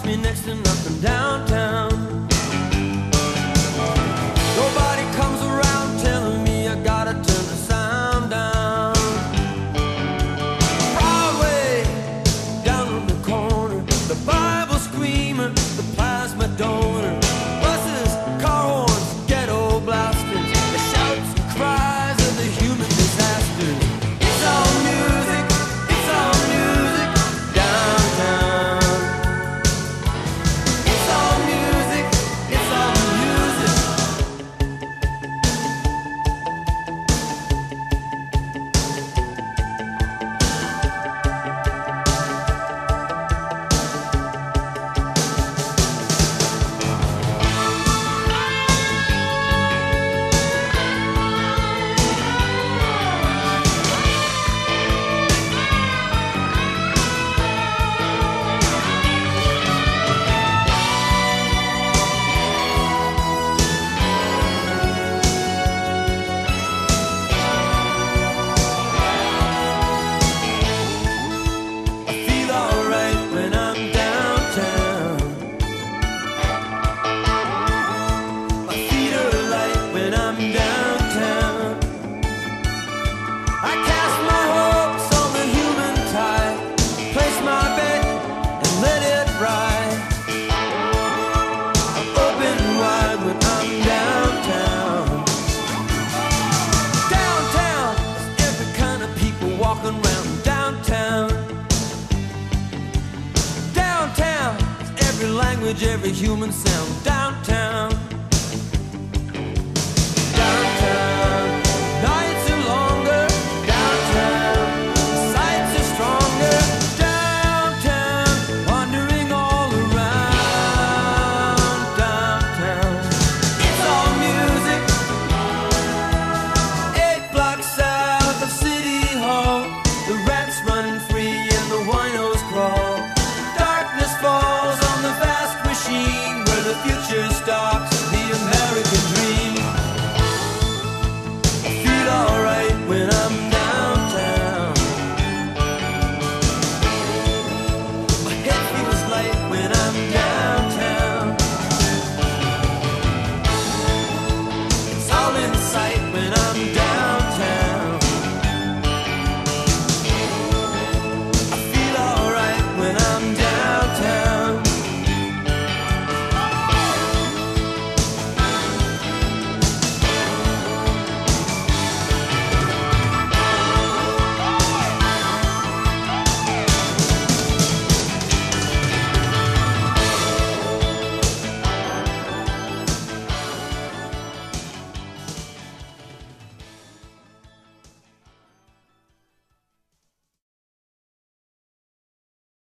me next to nothing downtown. Nobody comes around telling me I gotta turn the sound down. Broadway, down on the corner, the Bible screamer, the plasma donor, buses, car horns, ghetto blasters, the shouts and cries of the human disasters. It's all music, it's all music downtown. It's all music, it's all music. I feel alright when I'm downtown. My feet are light when I'm downtown. I cast my hopes on the human tide, place my bet and let it ride. I'm open wide when I'm downtown. Downtown, there's every kind of people walking around downtown. Downtown, there's every language, every human sound